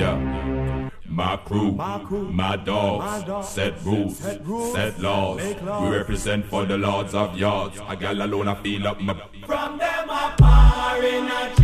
Yeah. My crew, my dogs, set rules, set laws. We represent for the lords of yards. A gal alone I feel up my. From them a par in a